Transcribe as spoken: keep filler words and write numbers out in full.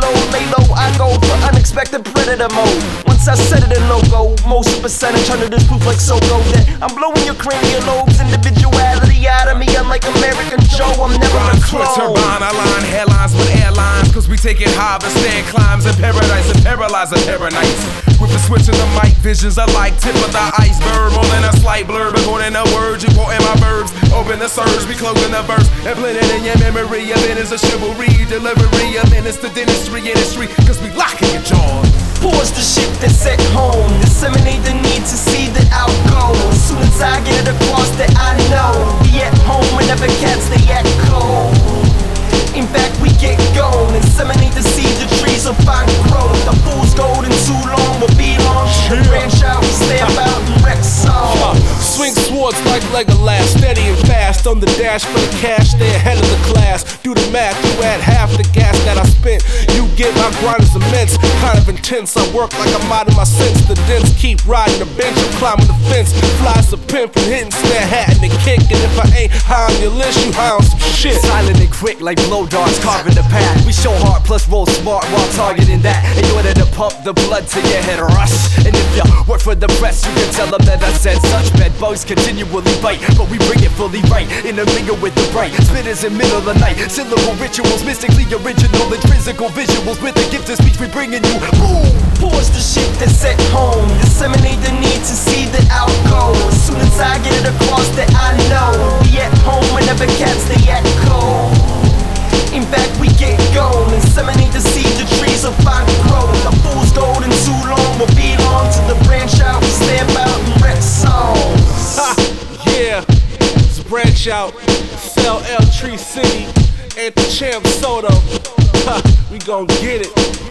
low, lay low, I go for unexpected predator mode. Once I set it in logo, most of percentage under this proof like Soko, that I'm blowing your cranial lobes, individuality out of me, unlike American Joe, I'm never a clone. Turbine, align hairlines with airlines, cause we take it high, but stand climbs in paradise and paralyze the paranites. With the switch in the mic, visions are like tip of the iceberg, rolling a slight blur, according to words, you quoting my verbs. Open the surge, we cloaking the verse, and blend it in your memory. A minute is a chivalry, delivery, a minute's the dentistry industry, cause we locking your jaw. Pause the shit that's at home, disseminate the need to see that I'll go. As soon as I get it across that I know, be at home whenever cats they act cold. In fact, we get going, inseminate the seed, the trees will find growth. The fool's golden too long will be long. The branch out, we stamp out and wreck song. Uh, swing swords like Legolas, steady and fast on the dash for the cash, stay ahead of the class. Do the math, you add half the gas that I spent. You get my grind is immense, kind of intense. I work like I'm out of my sense. The dents keep riding the bench, I'm climbing the fence. Flies a pimp and hitting snare hat and the kick. And if I ain't high on your list, you high on some shit. Silent and quick like blow darts carving the path. We show hard plus roll smart while targeting that. In order to pump the blood to your head rush. And if you work for the press, you can tell them that I said such. Bad bugs continually bite, but we bring it fully right. Intermingle with the bright spitters in middle of the night. Syllable rituals, mystically original and physical visuals. With the gift of speech we bringing you. Boom! Pause the shit that's at home, disseminate the need to see that I'll go. As soon as I get it across that I know, be at home whenever cats they act cold. In fact, we get going, inseminate the seed, the trees will find growth. The fool's golden too long will be long to the branch out, we stamp out and wreck songs. Ha! Yeah, it's branch out, sell L Tree City, and the Champ Soto. Ha! We gon' get it.